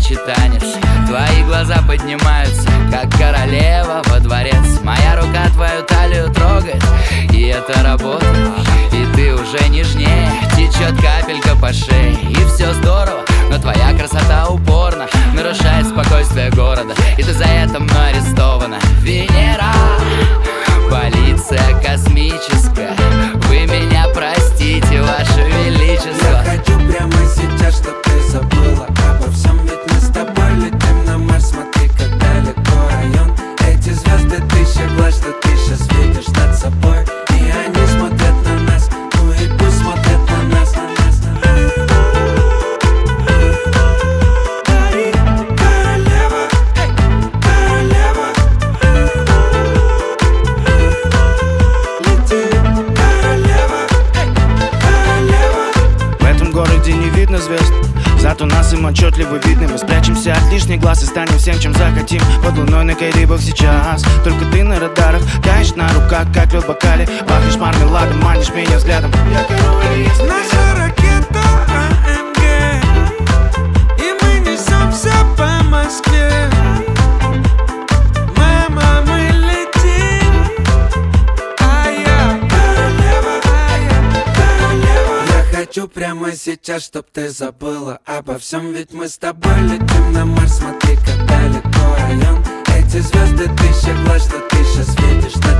горячий танец. Твои глаза поднимаются, как королева во дворец. Моя рука твою талию трогает, и это работает. И ты уже нежнее, течет капелька по шее. И все здорово, но твоя красота упорно нарушает спокойствие города. И ты за это мной арестована. Венера, полиция космическая, вы меня простите, ваше величество. Я хочу прямо сейчас, чтоб ты забыла обо всем. Ведь мы с тобой летим на Марс. Смотри, как далеко район. Эти звезды тысяча глаз, что ты сейчас видишь над собой. И они смотрят на нас, ну и пусть смотрят на нас. Королева, королева, лети, королева, королева. В этом городе не видно звезд, зато нас им отчетливо видно. Мы спрячемся от лишних глаз и станем всем, чем захотим. Под луной на Карибах сейчас, только ты на радарах. Таешь на руках, как лед в бокале. Пахнешь мармеладом, манишь меня взглядом. Я король, если Наша ракета АМГ, и мы несемся по Москве. Мама, мы летим, а я королева, королева. Я хочу прямо сейчас, чтоб ты забыла обо всем. Ведь мы с тобой летим на Марс. Смотри, как далеко район. Эти звезды тысяча глаз, что ты сейчас видишь над